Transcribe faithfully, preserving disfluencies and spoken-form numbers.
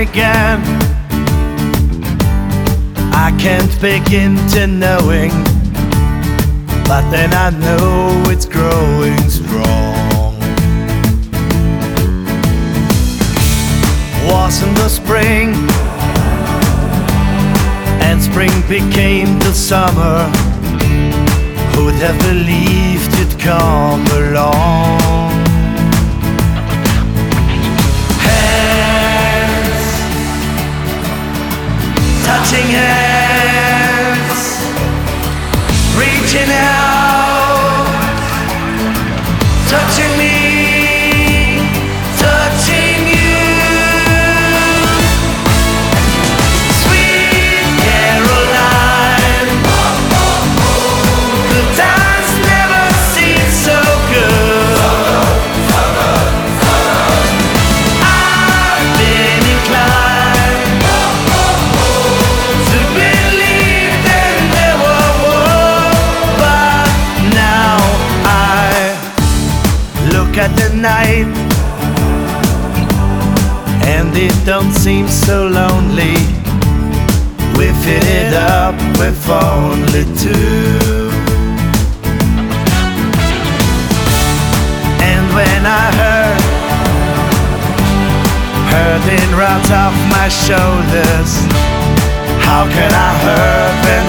began. I can't begin to knowing, but then I know it's growing strong. Was in the spring, and spring became the summer. Who'd have believed you'd come along? Hands, touching hands, reaching out, touching me, touching you. Sweet Caroline, good times never seem so good. I've been inclined to believe that there were more, but now I look at the night and it don't seem so lonely. We fit it up with only two. And when I heard Hurting right off my shoulders, how can I hurt them?